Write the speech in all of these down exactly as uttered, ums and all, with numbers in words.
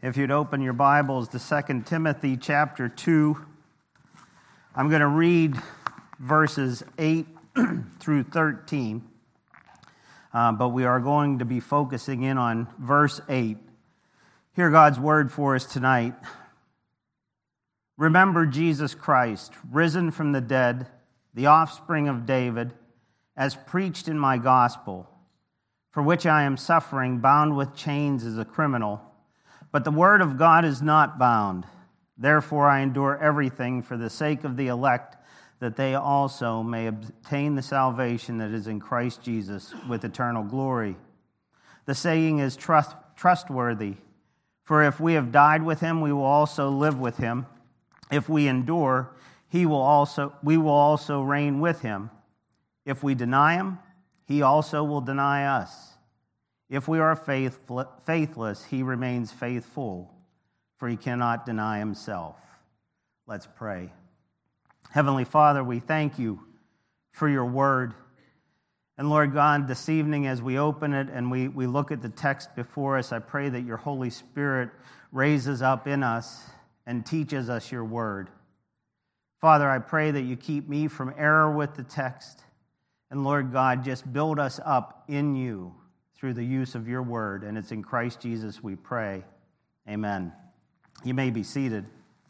If you'd open your Bibles to Second Timothy chapter two, I'm going to read verses eight through thirteen, uh, but we are going to be focusing in on verse eight. Hear God's word for us tonight. Remember Jesus Christ, risen from the dead, the offspring of David, as preached in my gospel, for which I am suffering, bound with chains as a criminal. But the word of God is not bound. Therefore I endure everything for the sake of the elect, that they also may obtain the salvation that is in Christ Jesus with eternal glory. The saying is trust, trustworthy. For if we have died with him, we will also live with him. If we endure, he will also we will also reign with him. If we deny him, he also will deny us. If we are faithful, faithless, he remains faithful, for he cannot deny himself. Let's pray. Heavenly Father, we thank you for your word. And Lord God, this evening as we open it and we, we look at the text before us, I pray that your Holy Spirit raises up in us and teaches us your word. Father, I pray that you keep me from error with the text. And Lord God, just build us up in you through the use of your word. And it's in Christ Jesus we pray. Amen. You may be seated.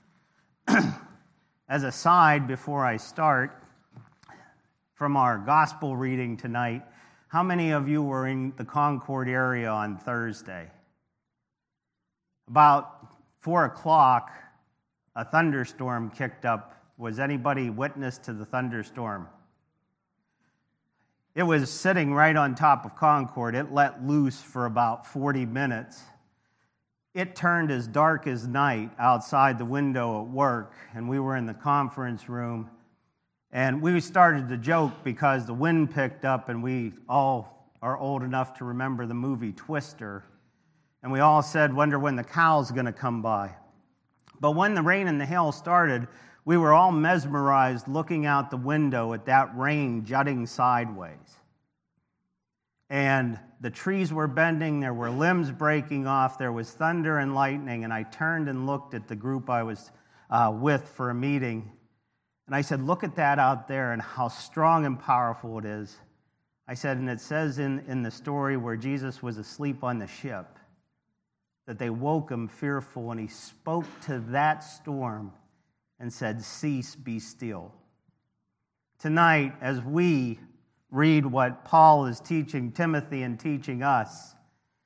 As a side, before I start, from our gospel reading tonight, how many of you were in the Concord area on Thursday? About four o'clock, a thunderstorm kicked up. Was anybody witness to the thunderstorm? It was sitting right on top of Concord. It let loose for about forty minutes. It turned as dark as night outside the window at work, and we were in the conference room. And we started to joke because the wind picked up, and we all are old enough to remember the movie Twister. And we all said, wonder when the cow's going to come by. But when the rain and the hail started, we were all mesmerized looking out the window at that rain jutting sideways. And the trees were bending, there were limbs breaking off, there was thunder and lightning, and I turned and looked at the group I was uh, with for a meeting. And I said, look at that out there and how strong and powerful it is. I said, and it says in, in the story where Jesus was asleep on the ship, that they woke him fearful, and he spoke to that storm and said, cease, be still. Tonight, as we read what Paul is teaching Timothy and teaching us,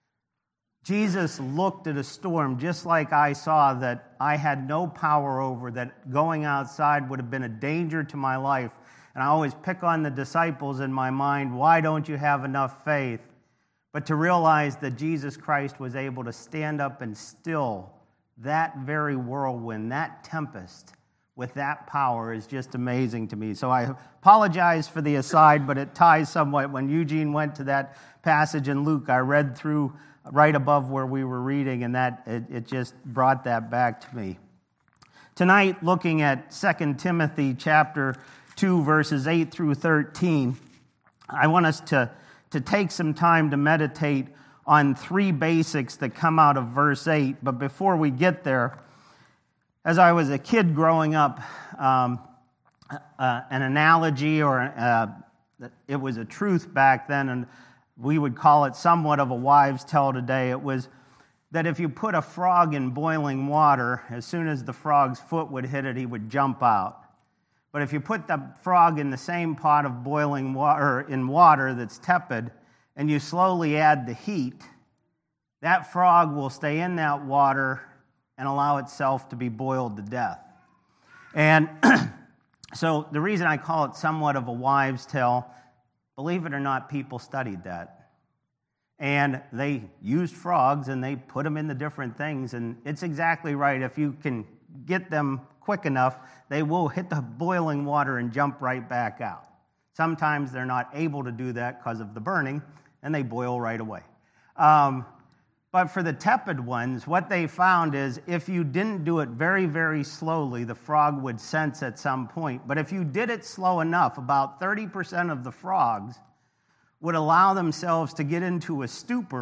Jesus looked at a storm just like I saw that I had no power over, that going outside would have been a danger to my life. And I always pick on the disciples in my mind, why don't you have enough faith? But to realize that Jesus Christ was able to stand up and still that very whirlwind, that tempest, with that power is just amazing to me. So I apologize for the aside, but it ties somewhat. When Eugene went to that passage in Luke, I read through right above where we were reading, and that it, it just brought that back to me. Tonight, looking at Second Timothy chapter two, verses eight through thirteen, I want us to, to take some time to meditate on three basics that come out of verse eight. But before we get there, as I was a kid growing up, um, uh, an analogy, or uh, it was a truth back then, and we would call it somewhat of a wives' tale today. It was that if you put a frog in boiling water, as soon as the frog's foot would hit it, he would jump out. But if you put the frog in the same pot of boiling water, in water that's tepid, and you slowly add the heat, that frog will stay in that water and allow itself to be boiled to death. And so the reason I call it somewhat of a wives' tale, believe it or not, people studied that. And they used frogs and they put them in the different things. And it's exactly right. If you can get them quick enough, they will hit the boiling water and jump right back out. Sometimes they're not able to do that because of the burning, and they boil right away. Um, But for the tepid ones, what they found is if you didn't do it very, very slowly, the frog would sense at some point. But if you did it slow enough, about thirty percent of the frogs would allow themselves to get into a stupor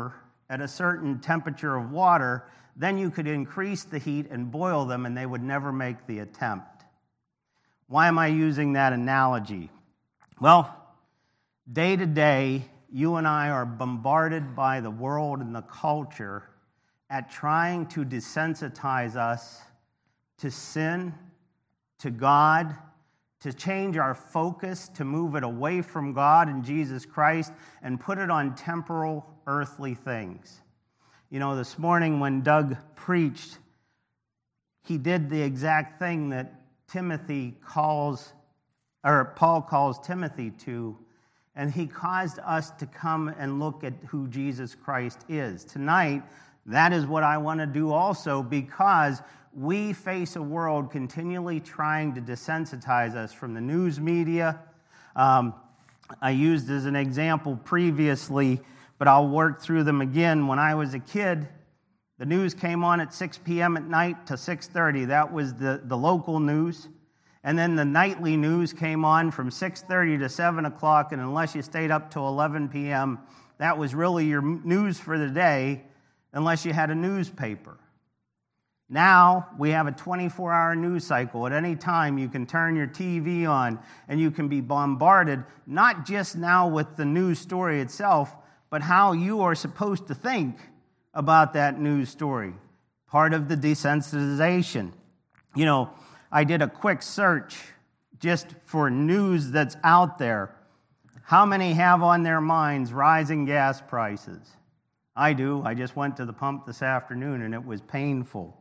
at a certain temperature of water, then you could increase the heat and boil them, and they would never make the attempt. Why am I using that analogy? Well, day to day, you and I are bombarded by the world and the culture at trying to desensitize us to sin, to God, to change our focus, to move it away from God and Jesus Christ and put it on temporal, earthly things. You know, this morning when Doug preached, he did the exact thing that Timothy calls, or Paul calls Timothy to, and he caused us to come and look at who Jesus Christ is. Tonight, that is what I want to do also, because we face a world continually trying to desensitize us from the news media. Um, I used as an example previously, but I'll work through them again. When I was a kid, the news came on at six p.m. at night to six thirty. That was the, the local news. And then the nightly news came on from six thirty to seven o'clock, and unless you stayed up till eleven p.m., that was really your news for the day, unless you had a newspaper. Now we have a twenty-four hour news cycle. At any time, you can turn your T V on, and you can be bombarded, not just now with the news story itself, but how you are supposed to think about that news story. Part of the desensitization. You know, I did a quick search just for news that's out there. How many have on their minds rising gas prices? I do. I just went to the pump this afternoon, and it was painful.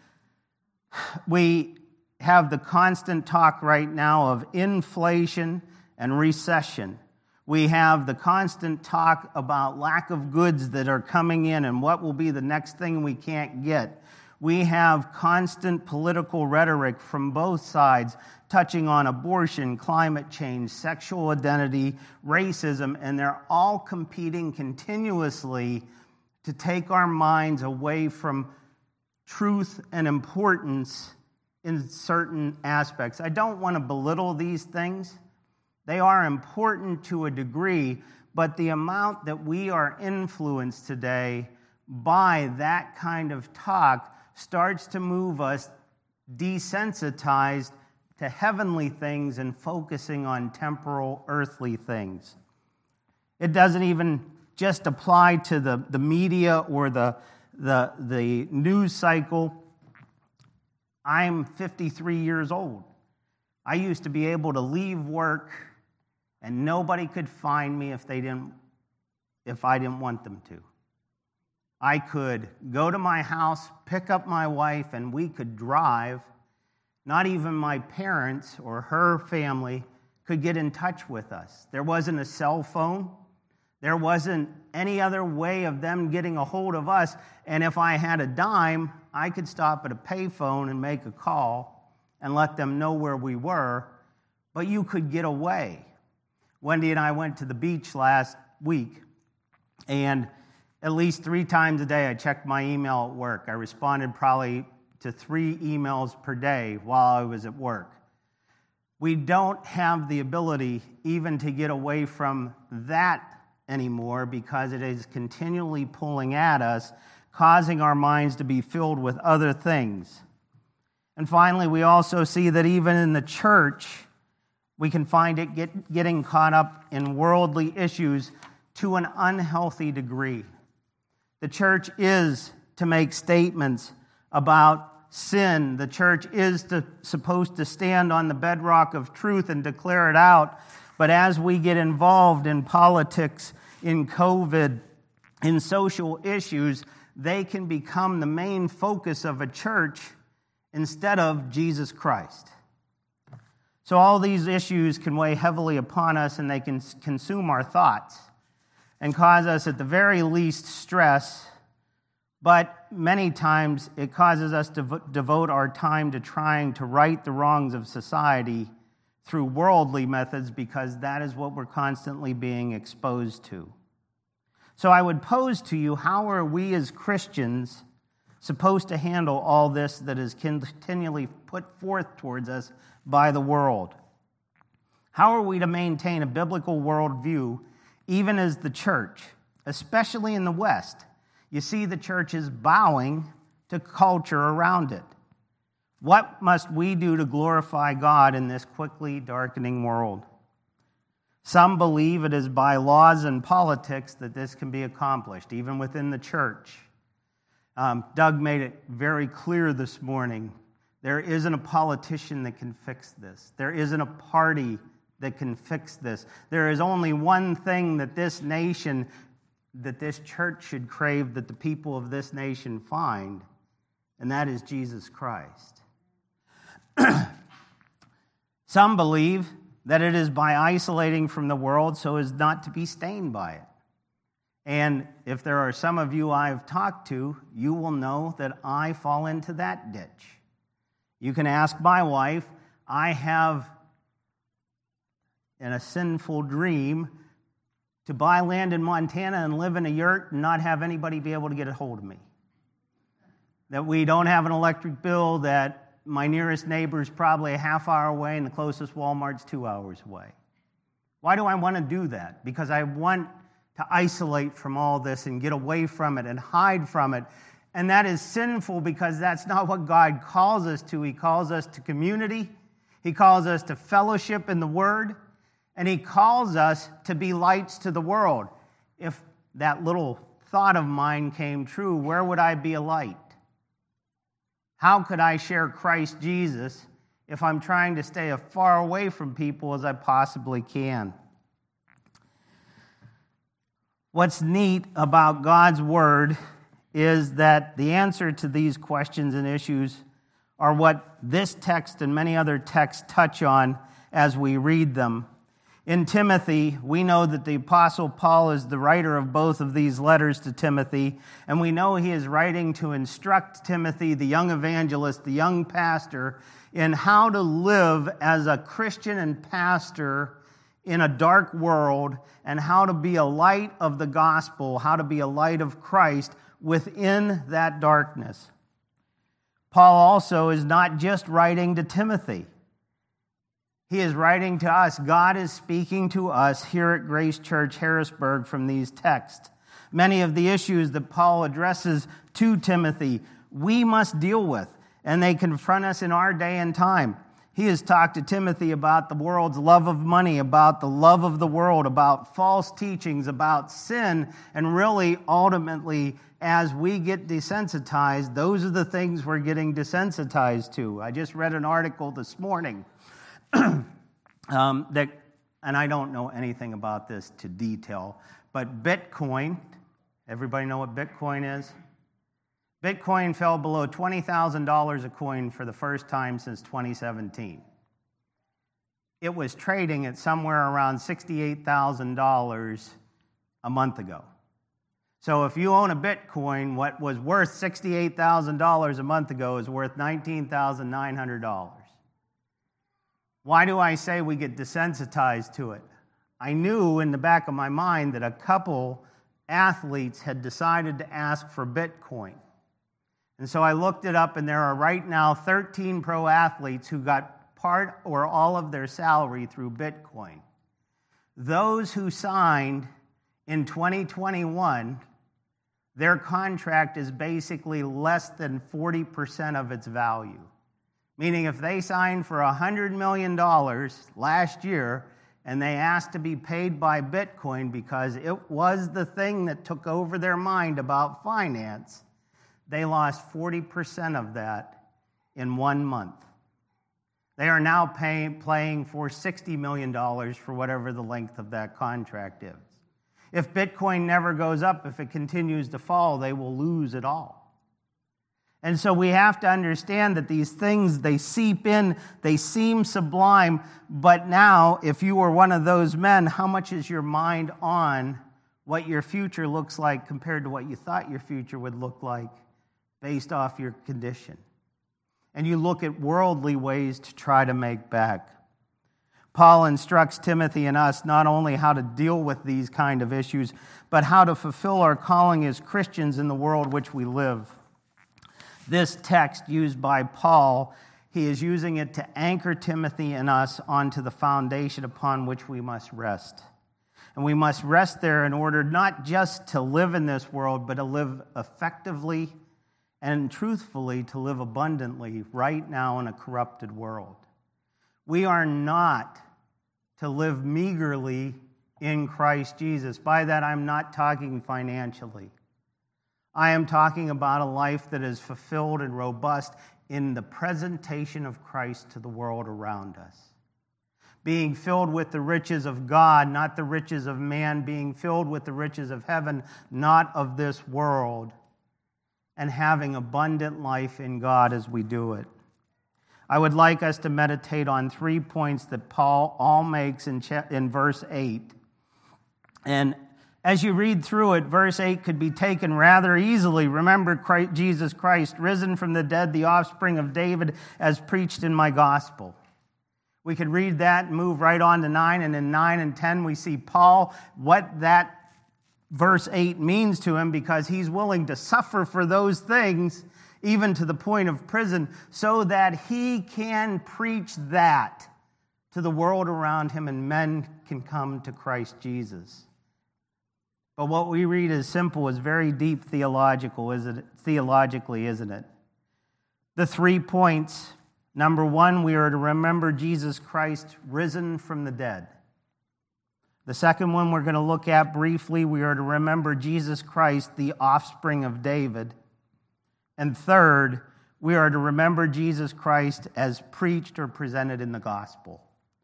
We have the constant talk right now of inflation and recession. We have the constant talk about lack of goods that are coming in and what will be the next thing we can't get. We have constant political rhetoric from both sides touching on abortion, climate change, sexual identity, racism, and they're all competing continuously to take our minds away from truth and importance in certain aspects. I don't want to belittle these things. They are important to a degree, but the amount that we are influenced today by that kind of talk starts to move us desensitized to heavenly things and focusing on temporal, earthly things. It doesn't even just apply to the, the media or the, the, the news cycle. I'm fifty-three years old. I used to be able to leave work and nobody could find me if they didn't, if I didn't want them to. I could go to my house, pick up my wife, and we could drive. Not even my parents or her family could get in touch with us. There wasn't a cell phone. There wasn't any other way of them getting a hold of us. And if I had a dime, I could stop at a payphone and make a call and let them know where we were. But you could get away. Wendy and I went to the beach last week, and at least three times a day I checked my email at work. I responded probably to three emails per day while I was at work. We don't have the ability even to get away from that anymore because it is continually pulling at us, causing our minds to be filled with other things. And finally, we also see that even in the church, we can find it get, getting caught up in worldly issues to an unhealthy degree. The church is to make statements about sin. The church is to, supposed to stand on the bedrock of truth and declare it out. But as we get involved in politics, in COVID, in social issues, they can become the main focus of a church instead of Jesus Christ. So all these issues can weigh heavily upon us, and they can consume our thoughts and cause us at the very least stress, but many times it causes us to devote our time to trying to right the wrongs of society through worldly methods because that is what we're constantly being exposed to. So I would pose to you, how are we as Christians supposed to handle all this that is continually put forth towards us by the world? How are we to maintain a biblical worldview even as the church, especially in the West, you see the church is bowing to culture around it. What must we do to glorify God in this quickly darkening world? Some believe it is by laws and politics that this can be accomplished, even within the church. Um, Doug made it very clear this morning. There isn't a politician that can fix this. There isn't a party that can fix this. There is only one thing that this nation, that this church should crave, that the people of this nation find, and that is Jesus Christ. Some believe that it is by isolating from the world so as not to be stained by it. And if there are some of you I've talked to, you will know that I fall into that ditch. You can ask my wife. I have, in a sinful dream, to buy land in Montana and live in a yurt and not have anybody be able to get a hold of me. That we don't have an electric bill, that my nearest neighbor is probably a half hour away and the closest Walmart's two hours away. Why do I want to do that? Because I want to isolate from all this and get away from it and hide from it. And that is sinful because that's not what God calls us to. He calls us to community. He calls us to fellowship in the Word. And He calls us to be lights to the world. If that little thought of mine came true, where would I be a light? How could I share Christ Jesus if I'm trying to stay as far away from people as I possibly can? What's neat about God's Word is that the answer to these questions and issues are what this text and many other texts touch on as we read them. In Timothy, we know that the Apostle Paul is the writer of both of these letters to Timothy, and we know he is writing to instruct Timothy, the young evangelist, the young pastor, in how to live as a Christian and pastor in a dark world, and how to be a light of the gospel, how to be a light of Christ within that darkness. Paul also is not just writing to Timothy. He is writing to us. God is speaking to us here at Grace Church Harrisburg from these texts. Many of the issues that Paul addresses to Timothy, we must deal with, and they confront us in our day and time. He has talked to Timothy about the world's love of money, about the love of the world, about false teachings, about sin, and really, ultimately, as we get desensitized, those are the things we're getting desensitized to. I just read an article this morning um, that, and I don't know anything about this to detail, but Bitcoin, everybody know what Bitcoin is? Bitcoin fell below twenty thousand dollars a coin for the first time since twenty seventeen. It was trading at somewhere around sixty-eight thousand dollars a month ago. So if you own a Bitcoin, what was worth sixty-eight thousand dollars a month ago is worth nineteen thousand nine hundred dollars. Why do I say we get desensitized to it? I knew in the back of my mind that a couple athletes had decided to ask for Bitcoin. And so I looked it up, and there are right now thirteen pro athletes who got part or all of their salary through Bitcoin. Those who signed in twenty twenty-one, their contract is basically less than forty percent of its value. Meaning if they signed for one hundred million dollars last year and they asked to be paid by Bitcoin because it was the thing that took over their mind about finance, they lost forty percent of that in one month. They are now paying, playing for sixty million dollars for whatever the length of that contract is. If Bitcoin never goes up, if it continues to fall, they will lose it all. And so we have to understand that these things, they seep in, they seem sublime, but now, if you were one of those men, how much is your mind on what your future looks like compared to what you thought your future would look like based off your condition? And you look at worldly ways to try to make back. Paul instructs Timothy and us not only how to deal with these kind of issues, but how to fulfill our calling as Christians in the world which we live. This text used by Paul, he is using it to anchor Timothy and us onto the foundation upon which we must rest. And we must rest there in order not just to live in this world, but to live effectively and truthfully, to live abundantly right now in a corrupted world. We are not to live meagerly in Christ Jesus. By that, I'm not talking financially. I am talking about a life that is fulfilled and robust in the presentation of Christ to the world around us. Being filled with the riches of God, not the riches of man. Being filled with the riches of heaven, not of this world. And having abundant life in God as we do it. I would like us to meditate on three points that Paul all makes in, in verse eight. And as you read through it, verse eight could be taken rather easily. Remember Christ, Jesus Christ, risen from the dead, the offspring of David, as preached in my gospel. We could read that and move right on to nine, and in nine and ten we see Paul, what that verse eight means to him, because he's willing to suffer for those things, even to the point of prison, so that he can preach that to the world around him and men can come to Christ Jesus. But what we read is simple, is very deep theological, isn't it? Theologically, isn't it? The three points. Number one, we are to remember Jesus Christ risen from the dead. The second one we're going to look at briefly, we are to remember Jesus Christ, the offspring of David. And third, we are to remember Jesus Christ as preached or presented in the gospel.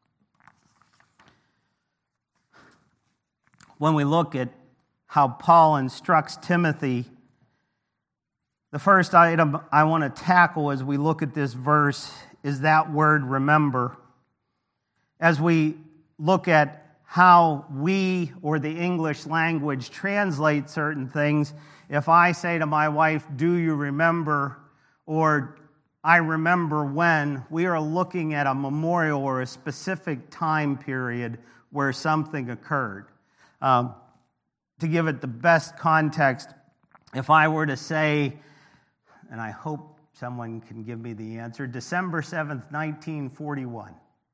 When we look at how Paul instructs Timothy, the first item I want to tackle as we look at this verse is that word remember. As we look at how we or the English language translate certain things, if I say to my wife, "Do you remember?" or "I remember when," we are looking at a memorial or a specific time period where something occurred. Um, to give it the best context, if I were to say, and I hope someone can give me the answer, December seventh, nineteen forty-one.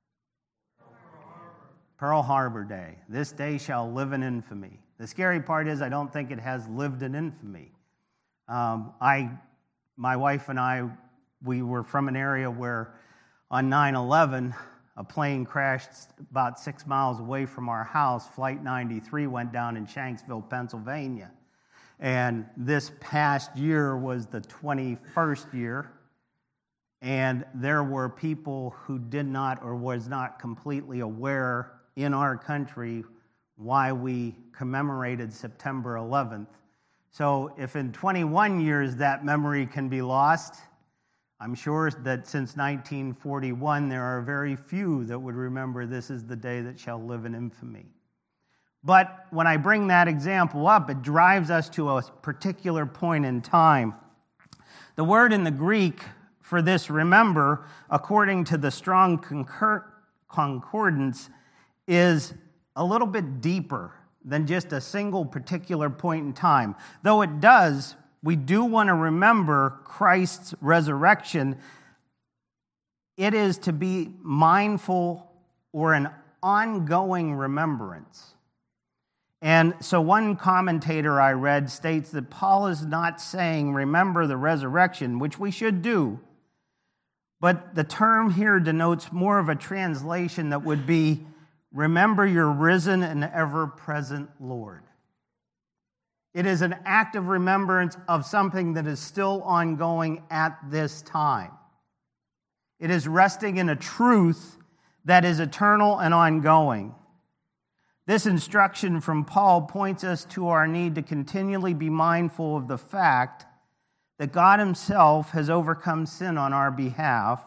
Pearl Harbor Day. This day shall live in infamy. The scary part is I don't think it has lived in infamy. Um, I, my wife and I, we were from an area where on nine eleven, a plane crashed about six miles away from our house. Flight ninety-three went down in Shanksville, Pennsylvania. And this past year was the twenty-first year. And there were people who did not or was not completely aware in our country why we commemorated September eleventh. So if in twenty-one years that memory can be lost, I'm sure that since nineteen forty-one, there are very few that would remember this is the day that shall live in infamy. But when I bring that example up, it drives us to a particular point in time. The word in the Greek for this remember, according to the Strong Concur- Concordance, is a little bit deeper than just a single particular point in time. Though it does, we do want to remember Christ's resurrection. It is to be mindful or an ongoing remembrance. And so one commentator I read states that Paul is not saying remember the resurrection, which we should do, but the term here denotes more of a translation that would be remember your risen and ever-present Lord. It is an act of remembrance of something that is still ongoing at this time. It is resting in a truth that is eternal and ongoing. This instruction from Paul points us to our need to continually be mindful of the fact that God himself has overcome sin on our behalf.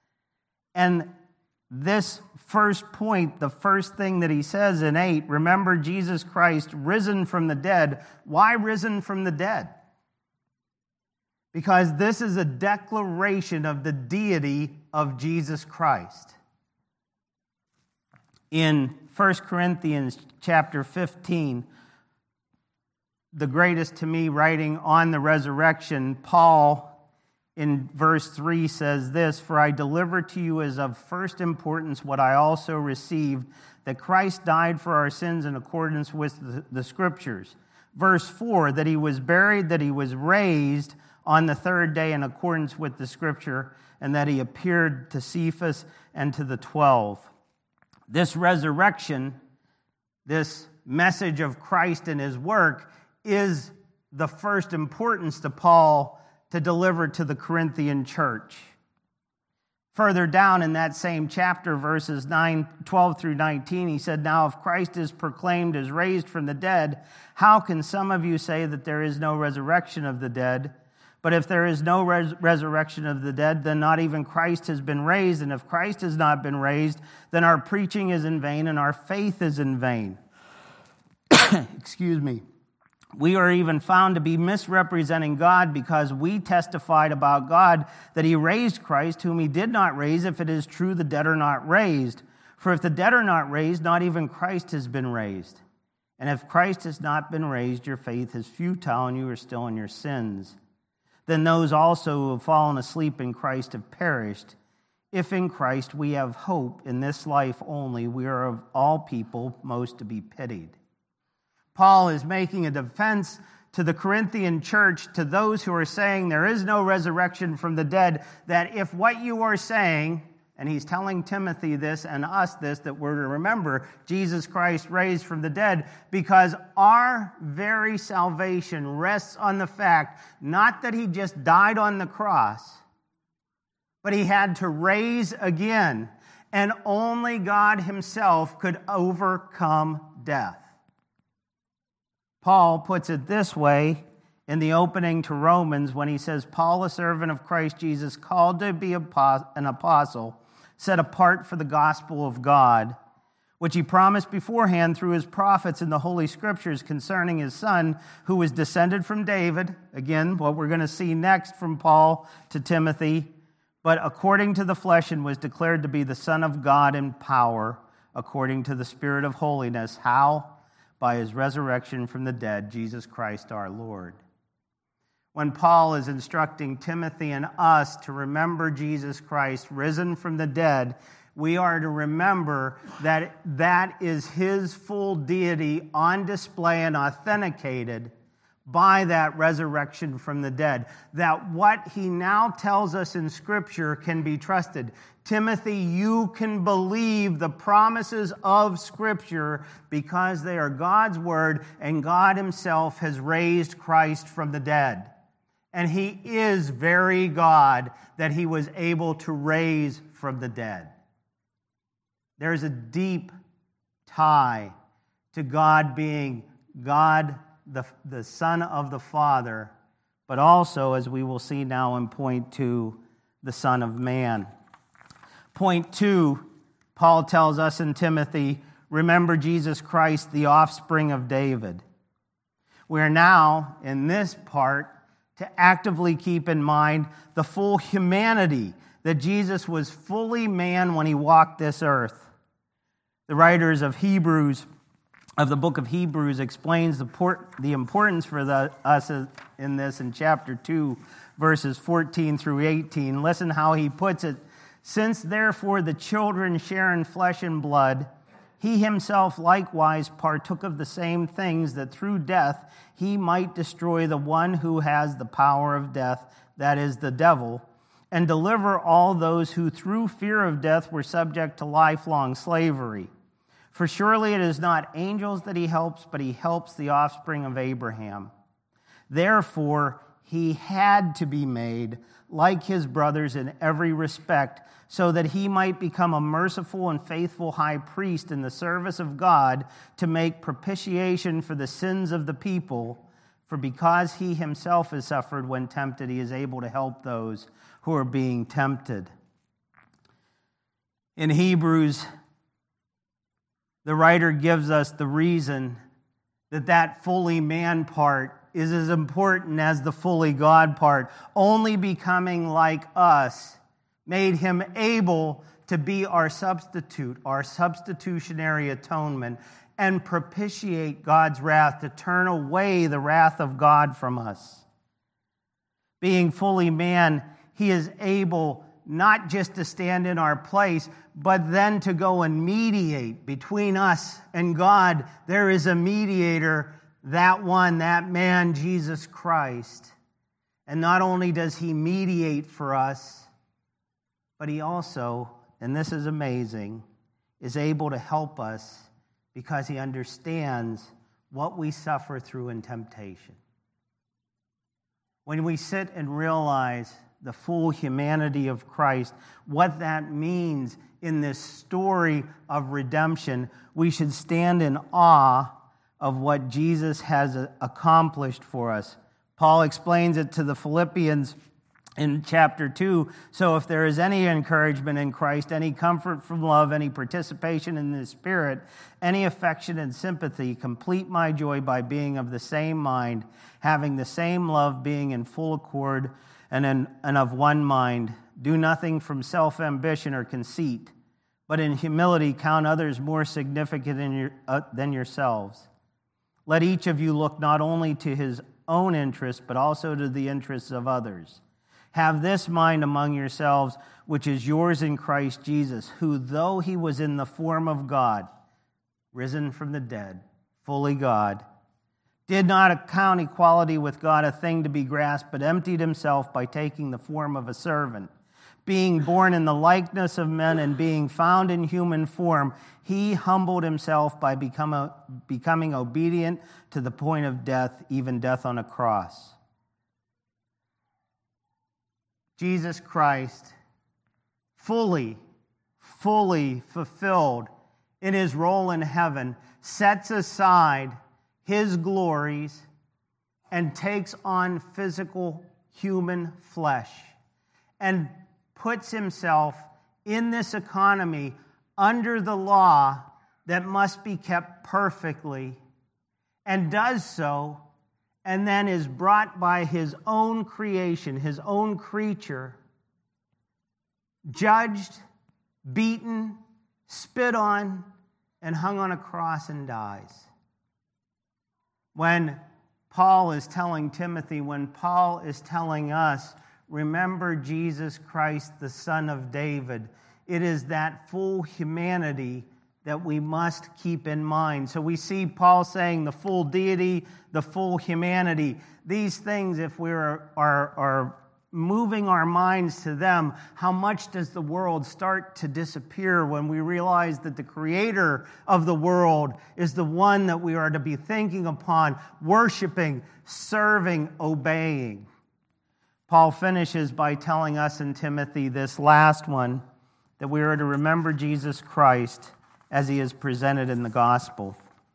And this first point, the first thing that he says in eight, remember Jesus Christ risen from the dead. Why risen from the dead? Because this is a declaration of the deity of Jesus Christ. In First Corinthians chapter fifteen, the greatest to me writing on the resurrection, Paul in verse three says this, "For I deliver to you as of first importance what I also received, that Christ died for our sins in accordance with the, the Scriptures." Verse four, that he was buried, that he was raised on the third day in accordance with the Scripture, and that he appeared to Cephas and to the twelve. This resurrection, this message of Christ and his work, is the first importance to Paul to deliver to the Corinthian church. Further down in that same chapter, verses nine, twelve through nineteen, he said, "Now if Christ is proclaimed as raised from the dead, how can some of you say that there is no resurrection of the dead? But if there is no res- resurrection of the dead, then not even Christ has been raised. And if Christ has not been raised, then our preaching is in vain and our faith is in vain." Excuse me. "We are even found to be misrepresenting God, because we testified about God that he raised Christ, whom he did not raise, if it is true the dead are not raised. For if the dead are not raised, not even Christ has been raised. And if Christ has not been raised, your faith is futile and you are still in your sins. Then those also who have fallen asleep in Christ have perished. If in Christ we have hope in this life only, we are of all people most to be pitied." Paul is making a defense to the Corinthian church, to those who are saying there is no resurrection from the dead, that if what you are saying, and he's telling Timothy this and us this, that we're to remember Jesus Christ raised from the dead, because our very salvation rests on the fact not that he just died on the cross, but he had to raise again, and only God himself could overcome death. Paul puts it this way in the opening to Romans when he says, "Paul, a servant of Christ Jesus, called to be an apostle, set apart for the gospel of God, which he promised beforehand through his prophets in the Holy Scriptures concerning his Son, who was descended from David." Again, what we're going to see next from Paul to Timothy. "But according to the flesh, and was declared to be the Son of God in power, according to the Spirit of holiness." How? By his resurrection from the dead, Jesus Christ our Lord. When Paul is instructing Timothy and us to remember Jesus Christ risen from the dead, we are to remember that that is his full deity on display and authenticated by that resurrection from the dead. That what he now tells us in Scripture can be trusted. Timothy, you can believe the promises of Scripture because they are God's word, and God himself has raised Christ from the dead. And he is very God that he was able to raise from the dead. There's a deep tie to God being God, the, the Son of the Father, but also, as we will see now in point two, the Son of Man. Point two, Paul tells us in Timothy, remember Jesus Christ, the offspring of David. We are now, in this part, to actively keep in mind the full humanity, that Jesus was fully man when he walked this earth. The writers of Hebrews, of the book of Hebrews, explains the, port, the importance for the, us in this in chapter two, verses fourteen through eighteen. Listen how he puts it. Since therefore the children share in flesh and blood, he himself likewise partook of the same things, that through death he might destroy the one who has the power of death, that is, the devil, and deliver all those who through fear of death were subject to lifelong slavery. For surely it is not angels that he helps, but he helps the offspring of Abraham. Therefore he had to be made like his brothers in every respect, so that he might become a merciful and faithful high priest in the service of God, to make propitiation for the sins of the people. For because he himself has suffered when tempted, he is able to help those who are being tempted. In Hebrews, the writer gives us the reason that that fully man part is as important as the fully God part. Only becoming like us made him able to be our substitute, our substitutionary atonement, and propitiate God's wrath, to turn away the wrath of God from us. Being fully man, He is able not just to stand in our place, but then to go and mediate between us and God. There is a mediator, that one, that man, Jesus Christ. And not only does he mediate for us, but he also, and this is amazing, is able to help us because he understands what we suffer through in temptation. When we sit and realize the full humanity of Christ, what that means in this story of redemption, we should stand in awe of what Jesus has accomplished for us. Paul explains it to the Philippians in chapter two. So if there is any encouragement in Christ, any comfort from love, any participation in the Spirit, any affection and sympathy, complete my joy by being of the same mind, having the same love, being in full accord and, in, and of one mind. Do nothing from self-ambition or conceit, but in humility count others more significant in your, uh, than yourselves. Let each of you look not only to his own interests, but also to the interests of others. Have this mind among yourselves, which is yours in Christ Jesus, who, though he was in the form of God, risen from the dead, fully God, did not account equality with God a thing to be grasped, but emptied himself by taking the form of a servant. Being born in the likeness of men and being found in human form, he humbled himself by become a, becoming obedient to the point of death, even death on a cross. Jesus Christ, fully, fully fulfilled in his role in heaven, sets aside his glories and takes on physical human flesh and puts himself in this economy under the law that must be kept perfectly, and does so, and then is brought by his own creation, his own creature, judged, beaten, spit on, and hung on a cross and dies. When Paul is telling Timothy, when Paul is telling us, remember Jesus Christ, the Son of David, it is that full humanity that we must keep in mind. So we see Paul saying the full deity, the full humanity. These things, if we are, are, are moving our minds to them, how much does the world start to disappear when we realize that the creator of the world is the one that we are to be thinking upon, worshiping, serving, obeying? Paul finishes by telling us in Timothy, this last one, that we are to remember Jesus Christ as he is presented in the gospel.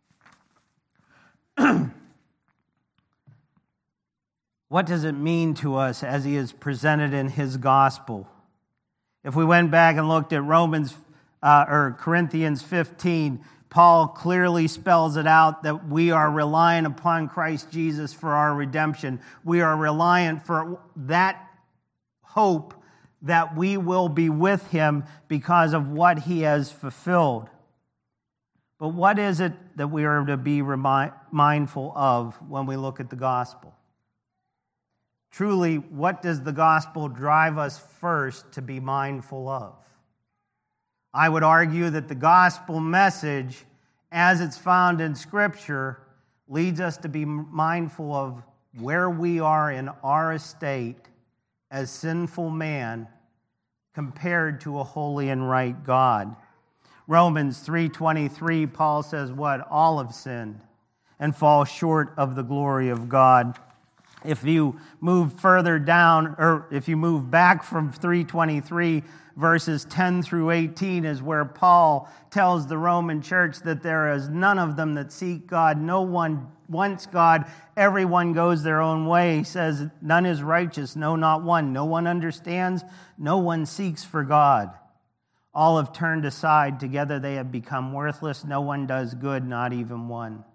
What does it mean to us as he is presented in his gospel? If we went back and looked at Romans uh, or Corinthians fifteen, Paul clearly spells it out that we are reliant upon Christ Jesus for our redemption. We are reliant for that hope that we will be with him because of what he has fulfilled. But what is it that we are to be remi- mindful of when we look at the gospel? Truly, what does the gospel drive us first to be mindful of? I would argue that the gospel message, as it's found in Scripture, leads us to be mindful of where we are in our estate as sinful man compared to a holy and right God. Romans three twenty-three, Paul says what? All have sinned and fall short of the glory of God. If you move further down, or if you move back from three twenty-three, verses ten through eighteen is where Paul tells the Roman church that there is none of them that seek God. No one wants God. Everyone goes their own way. He says, none is righteous, no, not one. No one understands. No one seeks for God. All have turned aside. Together they have become worthless. No one does good, not even one.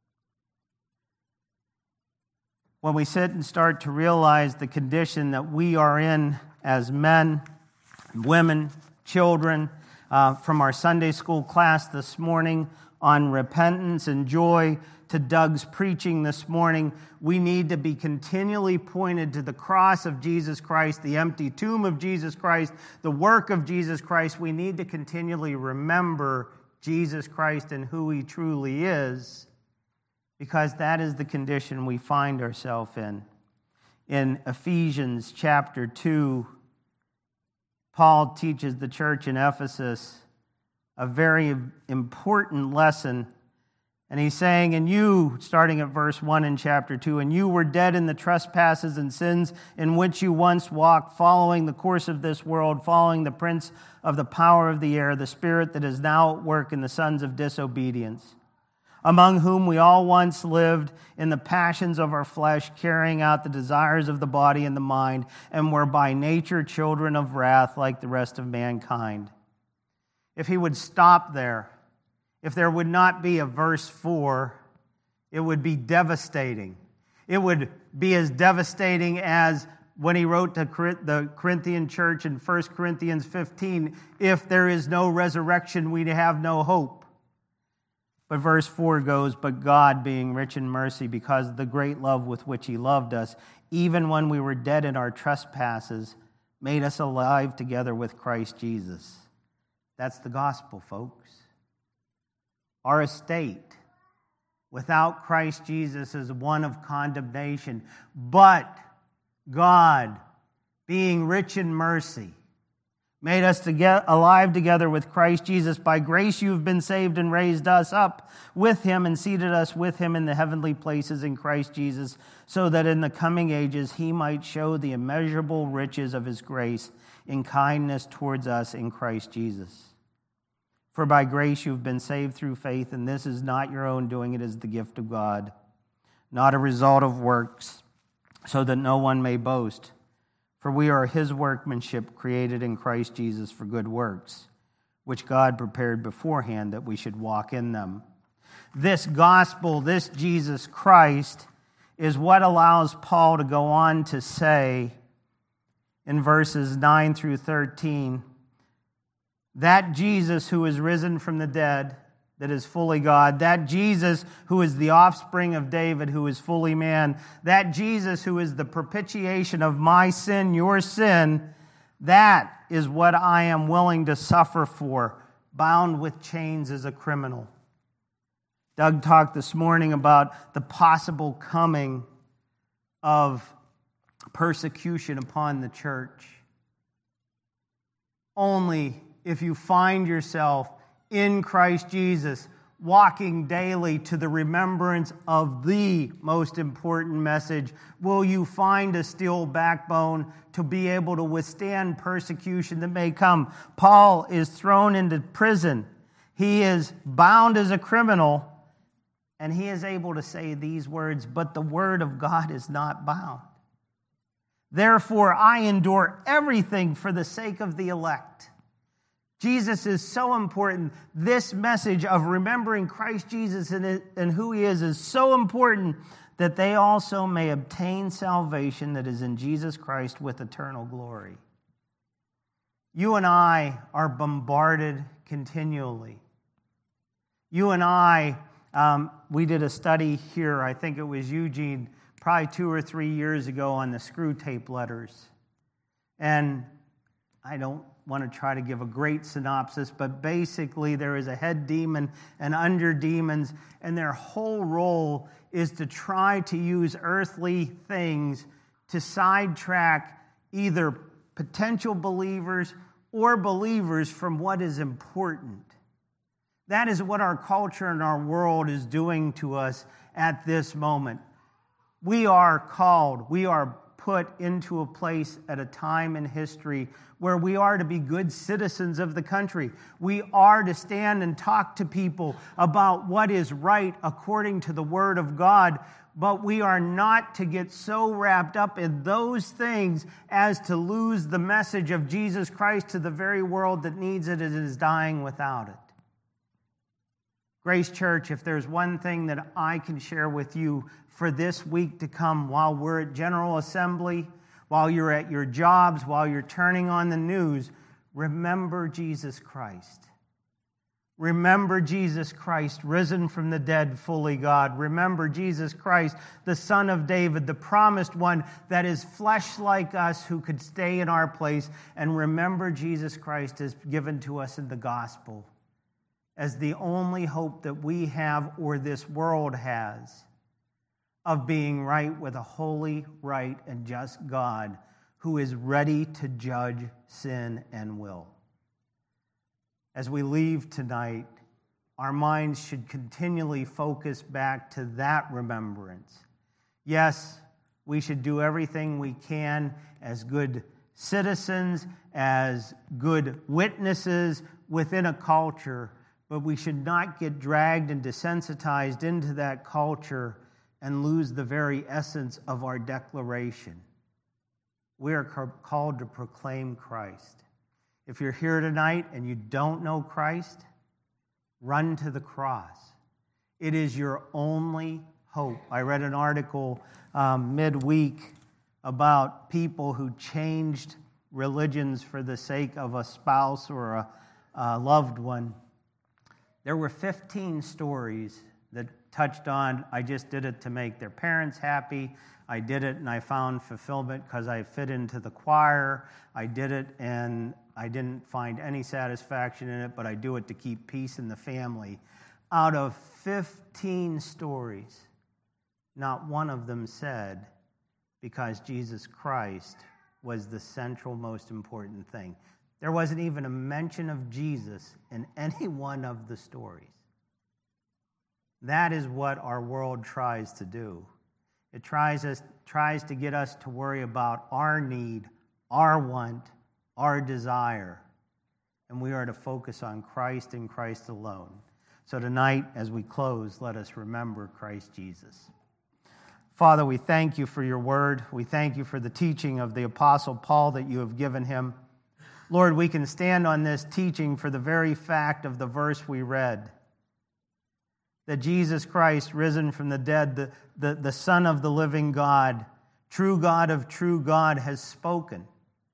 When we sit and start to realize the condition that we are in as men, women, children, uh, from our Sunday school class this morning on repentance and joy, to Doug's preaching this morning, we need to be continually pointed to the cross of Jesus Christ, the empty tomb of Jesus Christ, the work of Jesus Christ. We need to continually remember Jesus Christ and who he truly is, because that is the condition we find ourselves in. In Ephesians chapter two, Paul teaches the church in Ephesus a very important lesson. And he's saying, and you, starting at verse one in chapter two, and you were dead in the trespasses and sins in which you once walked, following the course of this world, following the prince of the power of the air, the spirit that is now at work in the sons of disobedience, among whom we all once lived in the passions of our flesh, carrying out the desires of the body and the mind, and were by nature children of wrath like the rest of mankind. If he would stop there, if there would not be a verse four, it would be devastating. It would be as devastating as when he wrote to the Corinthian church in First Corinthians fifteen, if there is no resurrection, we have no hope. But verse four goes, but God, being rich in mercy, because of the great love with which he loved us, even when we were dead in our trespasses, made us alive together with Christ Jesus. That's the gospel, folks. Our estate without Christ Jesus is one of condemnation. But God, being rich in mercy, made us to get alive together with Christ Jesus. By grace you have been saved, and raised us up with him and seated us with him in the heavenly places in Christ Jesus, so that in the coming ages he might show the immeasurable riches of his grace in kindness towards us in Christ Jesus. For by grace you have been saved through faith, and this is not your own doing, it is the gift of God, not a result of works, so that no one may boast. For we are his workmanship, created in Christ Jesus for good works, which God prepared beforehand that we should walk in them. This gospel, this Jesus Christ, is what allows Paul to go on to say in verses nine through thirteen, that Jesus who is risen from the dead, that is fully God, that Jesus who is the offspring of David, who is fully man, that Jesus who is the propitiation of my sin, your sin, that is what I am willing to suffer for, bound with chains as a criminal. Doug talked this morning about the possible coming of persecution upon the church. Only if you find yourself in Christ Jesus, walking daily to the remembrance of the most important message, will you find a steel backbone to be able to withstand persecution that may come. Paul is thrown into prison. He is bound as a criminal, and he is able to say these words, but the word of God is not bound. Therefore, I endure everything for the sake of the elect. Jesus is so important. This message of remembering Christ Jesus and, it, and who he is is so important that they also may obtain salvation that is in Jesus Christ with eternal glory. You and I are bombarded continually. You and I, um, we did a study here, I think it was Eugene, probably two or three years ago on the screw tape letters. And I don't want to try to give a great synopsis, but basically there is a head demon and under demons, and their whole role is to try to use earthly things to sidetrack either potential believers or believers from what is important. That is what our culture and our world is doing to us at this moment. We are called, we are put into a place at a time in history where we are to be good citizens of the country. We are to stand and talk to people about what is right according to the Word of God, but we are not to get so wrapped up in those things as to lose the message of Jesus Christ to the very world that needs it and is dying without it. Grace Church, if there's one thing that I can share with you for this week to come while we're at General Assembly, while you're at your jobs, while you're turning on the news, remember Jesus Christ. Remember Jesus Christ, risen from the dead, fully God. Remember Jesus Christ, the Son of David, the promised one that is flesh like us, who could stay in our place. And remember Jesus Christ as given to us in the gospel as the only hope that we have, or this world has, of being right with a holy, right, and just God who is ready to judge sin and will. As we leave tonight, our minds should continually focus back to that remembrance. Yes, we should do everything we can as good citizens, as good witnesses within a culture, but we should not get dragged and desensitized into that culture and lose the very essence of our declaration. We are called to proclaim Christ. If you're here tonight and you don't know Christ, run to the cross. It is your only hope. I read an article um, midweek about people who changed religions for the sake of a spouse or a, a loved one. There were fifteen stories that touched on, I just did it to make their parents happy. I did it and I found fulfillment because I fit into the choir. I did it and I didn't find any satisfaction in it, but I do it to keep peace in the family. Out of fifteen stories, not one of them said, because Jesus Christ was the central, most important thing. There wasn't even a mention of Jesus in any one of the stories. That is what our world tries to do. It tries us, tries to get us to worry about our need, our want, our desire. And we are to focus on Christ and Christ alone. So tonight, as we close, let us remember Christ Jesus. Father, we thank you for your word. We thank you for the teaching of the Apostle Paul that you have given him. Lord, we can stand on this teaching for the very fact of the verse we read, that Jesus Christ, risen from the dead, the, the, the Son of the living God, true God of true God, has spoken.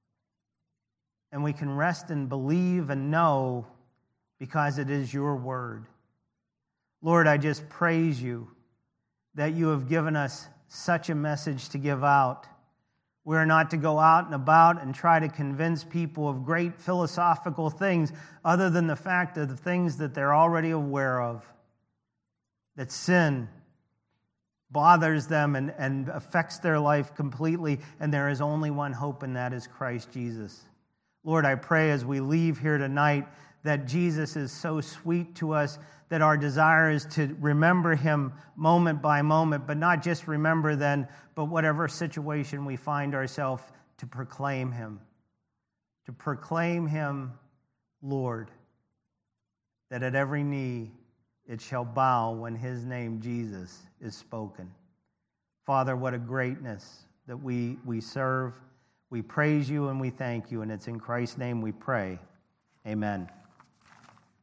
And we can rest and believe and know because it is your word. Lord, I just praise you that you have given us such a message to give out. We are not to go out and about and try to convince people of great philosophical things other than the fact of the things that they're already aware of. That sin bothers them and, and affects their life completely, and there is only one hope, and that is Christ Jesus. Lord, I pray as we leave here tonight that Jesus is so sweet to us that our desire is to remember him moment by moment, but not just remember then, but whatever situation we find ourselves, to proclaim him. To proclaim him, Lord, that at every knee it shall bow when his name, Jesus, is spoken. Father, what a greatness that we, we serve. We praise you and we thank you, and it's in Christ's name we pray. Amen.